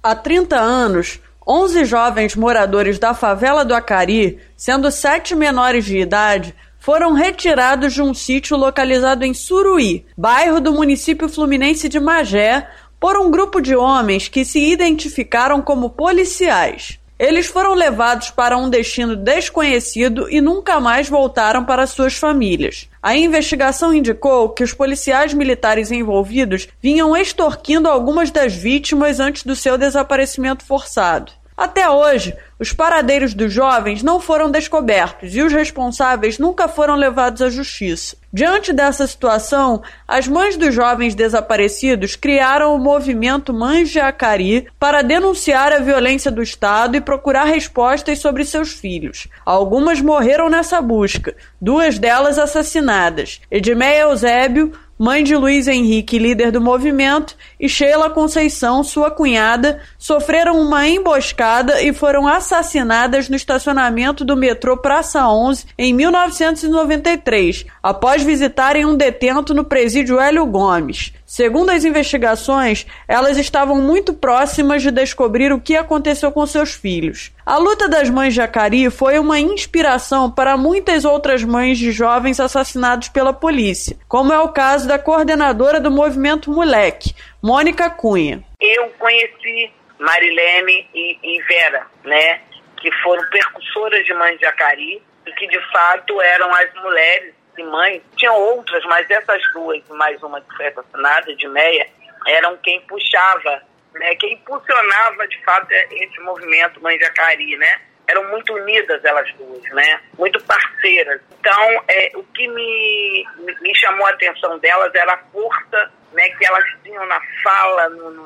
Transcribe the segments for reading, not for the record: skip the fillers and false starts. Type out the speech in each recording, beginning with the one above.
Há 30 anos, 11 jovens moradores da favela do Acari, sendo 7 menores de idade, foram retirados de um sítio localizado em Suruí, bairro do município fluminense de Magé, por um grupo de homens que se identificaram como policiais. Eles foram levados para um destino desconhecido e nunca mais voltaram para suas famílias. A investigação indicou que os policiais militares envolvidos vinham extorquindo algumas das vítimas antes do seu desaparecimento forçado. Até hoje, os paradeiros dos jovens não foram descobertos e os responsáveis nunca foram levados à justiça. Diante dessa situação, as mães dos jovens desaparecidos criaram o movimento Mães de Acari para denunciar a violência do Estado e procurar respostas sobre seus filhos. Algumas morreram nessa busca, 2 delas assassinadas: Edmeia Eusébio, mãe de Luiz Henrique, líder do movimento, e Sheila Conceição, sua cunhada, sofreram uma emboscada e foram assassinadas no estacionamento do metrô Praça 11 em 1993, após visitarem um detento no presídio Hélio Gomes. Segundo as investigações, elas estavam muito próximas de descobrir o que aconteceu com seus filhos. A luta das mães de Acari foi uma inspiração para muitas outras mães de jovens assassinados pela polícia, como é o caso da coordenadora do movimento Moleque, Mônica Cunha. Eu conheci Marilene e Vera, que foram percussoras de Mães de Acari e que de fato eram as mulheres e mães. Tinham outras, mas essas 2, mais uma que foi assassinada, Edmeia, eram quem puxava, quem impulsionava de fato esse movimento Mães de Acari, Eram muito unidas elas 2, muito parceiras. Então, o que me chamou a atenção delas era a força, que elas tinham na fala,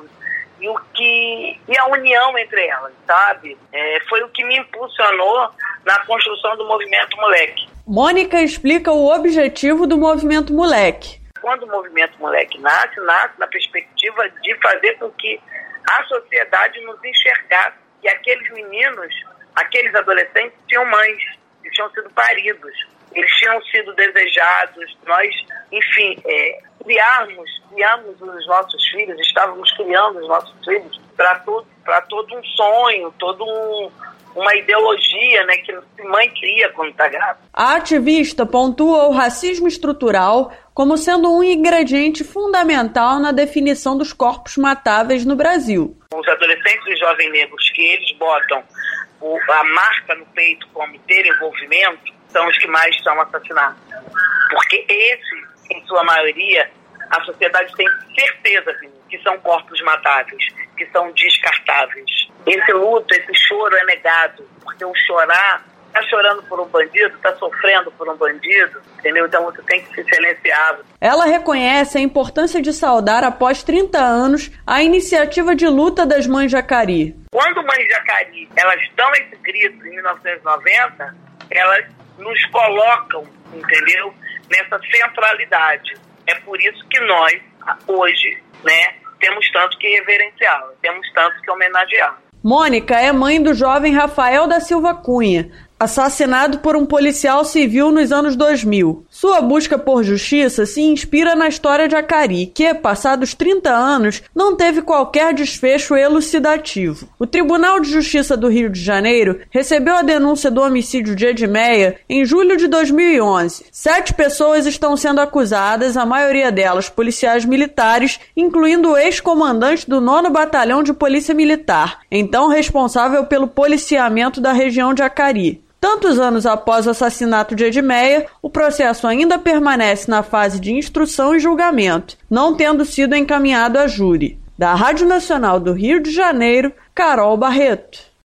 e a união entre elas, sabe? Foi o que me impulsionou na construção do movimento Moleque. Mônica explica o objetivo do movimento Moleque. Quando o movimento Moleque nasce na perspectiva de fazer com que a sociedade nos enxergasse que aqueles meninos, aqueles adolescentes tinham mães, eles tinham sido paridos, eles tinham sido desejados. Nós, enfim, criamos os nossos filhos, estávamos criando os nossos filhos para todo um sonho, uma ideologia, que mãe cria quando está grávida. A ativista pontua o racismo estrutural como sendo um ingrediente fundamental na definição dos corpos matáveis no Brasil. Os adolescentes e jovens negros que eles botam a marca no peito como ter envolvimento são os que mais são assassinados. Porque esses, em sua maioria, a sociedade tem certeza que são corpos matáveis, que são descartáveis. Esse luto, esse choro é negado, porque o chorar, está chorando por um bandido, está sofrendo por um bandido, entendeu? Então você tem que se silenciar. Ela reconhece a importância de saudar, após 30 anos, a iniciativa de luta das Mães de Acari. Quando Mães de Acari, elas dão esse grito em 1990, elas nos colocam, entendeu? Nessa centralidade. É por isso que nós, hoje, temos tanto que reverenciá-la, temos tanto que homenageá-la. Mônica é mãe do jovem Rafael da Silva Cunha, assassinado por um policial civil nos anos 2000. Sua busca por justiça se inspira na história de Acari, que, passados 30 anos, não teve qualquer desfecho elucidativo. O Tribunal de Justiça do Rio de Janeiro recebeu a denúncia do homicídio de Edmeia em julho de 2011. 7 pessoas estão sendo acusadas, a maioria delas policiais militares, incluindo o ex-comandante do 9º Batalhão de Polícia Militar, então responsável pelo policiamento da região de Acari. Tantos anos após o assassinato de Edmeia, o processo ainda permanece na fase de instrução e julgamento, não tendo sido encaminhado a júri. Da Rádio Nacional do Rio de Janeiro, Carol Barreto.